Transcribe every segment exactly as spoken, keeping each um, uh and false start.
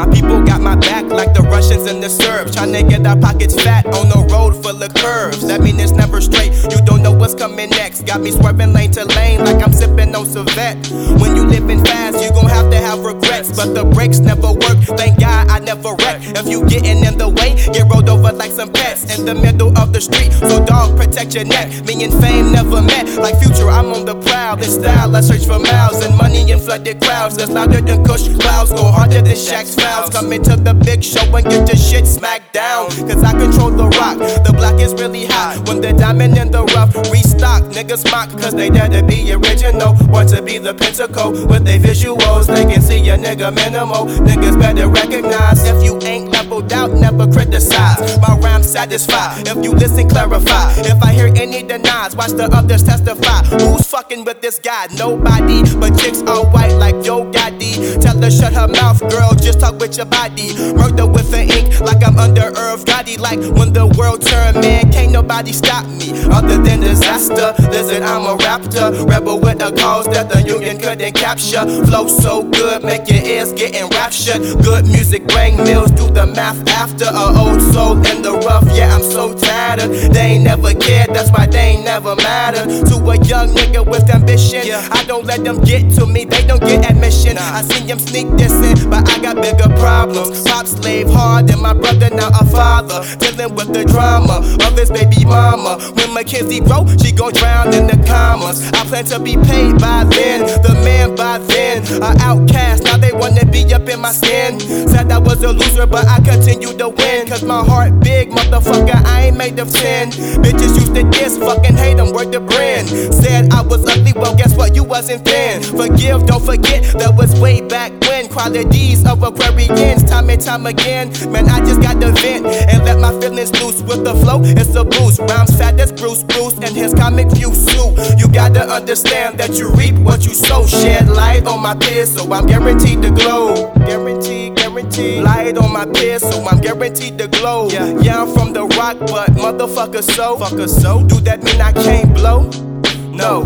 My people got my back like the Russians and the Serbs, tryna get our pockets fat on the road full of curves. That mean it's never straight, you don't know what's coming next. Got me swerving lane to lane like I'm sipping on Savette. When you living fast, you gon' have to have regrets, but the brakes never work, thank God I never wreck. If you getting in the way, get rolled over like some pets in the middle of the street. So dog, protect your neck. Me and fame never met. Like Future, I'm on the prowl. In style, I search for miles and money in flooded crowds. That's louder than Kush clouds, go harder than Shaq's fouls. Coming to the big show and get your shit smacked down. Cause I control the rock, the block is really hot. When the diamond in the rough, restock. Niggas mock cause they dare to be original, want to be the Pentacle. With their visuals, they can see a nigga minimal. Niggas better recognize if you ain't leveled out, never criticize. My rhymes satisfy, if you listen, clarify. If I hear any denies, watch the others testify. Who's fucking with this guy? Nobody, but chicks all white like Yo Gotti. Tell her shut her mouth, girl, just talk with your body. Murder with the ink like I'm under Irv Gotti. Like when the world turned, man, can't nobody stop me other than disaster. Listen, I'm a raptor, rebel with a cause that the union couldn't capture. Flow so good, make your ears getting raptured. Good music bring meals, do the math after. A old soul in the rough, yeah, I'm so tattered. They ain't never cared, that's why they ain't never mattered. To a young nigga with ambition, I don't let them get to me, they don't get admission. I seen them sneak dissing, but I got bigger problems. Pop slave hard, and my brother now a father. Dealing with the drama of his baby mama. When Mackenzie broke, she gon' drown in the commas. I plan to be paid by then, the man by then. An outcast, now they wanna be up in my skin. Said I was a loser, but I continue to win. Cause my heart big, motherfucker, I ain't made of sin. Bitches used to diss, fucking hate them, word to brand. Said I was ugly, well guess what, you wasn't then. Forgive, don't forget, that was way back when. Qualities of Aquarians, time and time again. Man, I just got to vent and let my feelings loose. With the flow, it's a boost. Rhymes fat as Bruce Bruce and his comic view suit. You gotta understand that you reap what you sow. Shed light on my peers, so I'm guaranteed to glow. Guaranteed, guaranteed. Light on my peers, so I'm guaranteed to glow. Yeah, yeah, I'm from the rock, but motherfucker, so fucker, so do that mean I can't blow? No,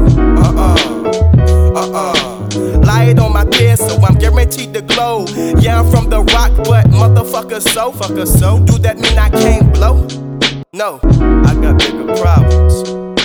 uh-uh, uh-uh. Light on my peers, so I'm guaranteed to glow. Yeah, I'm from the rock, but motherfucker, so fucker, so do that mean I can't blow? No, I got bigger problems.